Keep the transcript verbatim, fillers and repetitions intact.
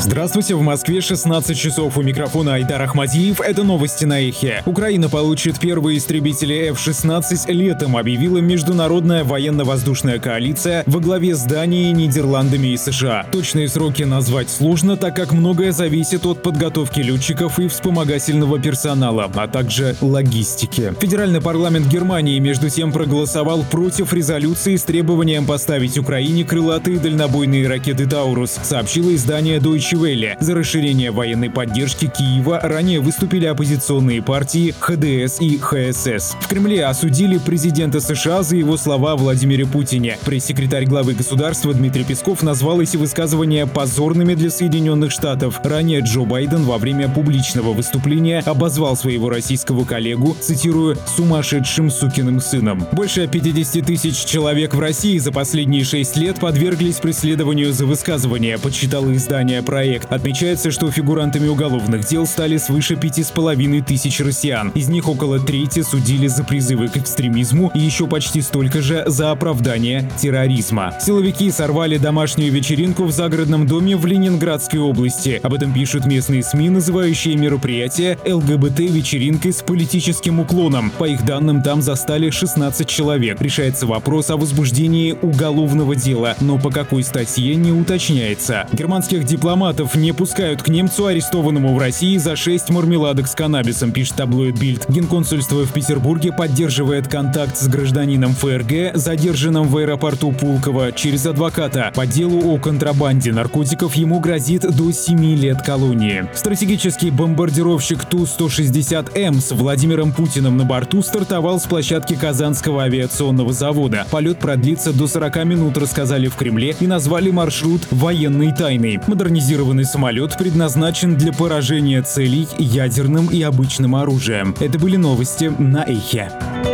Здравствуйте, в Москве шестнадцать часов, у микрофона Айдар Ахмадиев. Это новости на Эхе. Украина получит первые истребители эф шестнадцать летом, объявила Международная военно-воздушная коалиция во главе с Данией, Нидерландами и США. Точные сроки назвать сложно, так как многое зависит от подготовки летчиков и вспомогательного персонала, а также логистики. Федеральный парламент Германии, между тем, проголосовал против резолюции с требованием поставить Украине крылатые дальнобойные ракеты «Таурус», сообщило издание Deutsche Welle. За расширение военной поддержки Киева ранее выступили оппозиционные партии ха дэ эс и ха эс эс. В Кремле осудили президента США за его слова о Владимире Путине. Пресс-секретарь главы государства Дмитрий Песков назвал эти высказывания позорными для Соединенных Штатов. Ранее Джо Байден во время публичного выступления обозвал своего российского коллегу, цитирую, «сумасшедшим сукиным сыном». Больше пятидесяти тысяч человек в России за последние шесть лет подверглись преследованию за высказывания, подсчитало издание «Проект». Отмечается, что фигурантами уголовных дел стали свыше пяти с половиной тысяч россиян. Из них около трети судили за призывы к экстремизму и еще почти столько же за оправдание терроризма. Силовики сорвали домашнюю вечеринку в загородном доме в Ленинградской области. Об этом пишут местные СМИ, называющие мероприятие эл гэ бэ тэ-вечеринкой с политическим уклоном. По их данным, там застали шестнадцать человек. Решается вопрос о возбуждении уголовного дела, но по какой статье не уточняется. Германских дипломатов не пускают к немцу, арестованному в России за шесть мармеладок с каннабисом, пишет таблоид Bild. Генконсульство в Петербурге поддерживает контакт с гражданином эф эр гэ, задержанным в аэропорту Пулково, через адвоката. По делу о контрабанде наркотиков ему грозит до семи лет колонии. Стратегический бомбардировщик Ту сто шестьдесят эм с Владимиром Путиным на борту стартовал с площадки Казанского авиационного завода. Полет продлится до сорока минут, рассказали в Кремле и назвали маршрут военной тайной. Модернизированный самолет предназначен для поражения целей ядерным и обычным оружием. Это были новости на Эхе.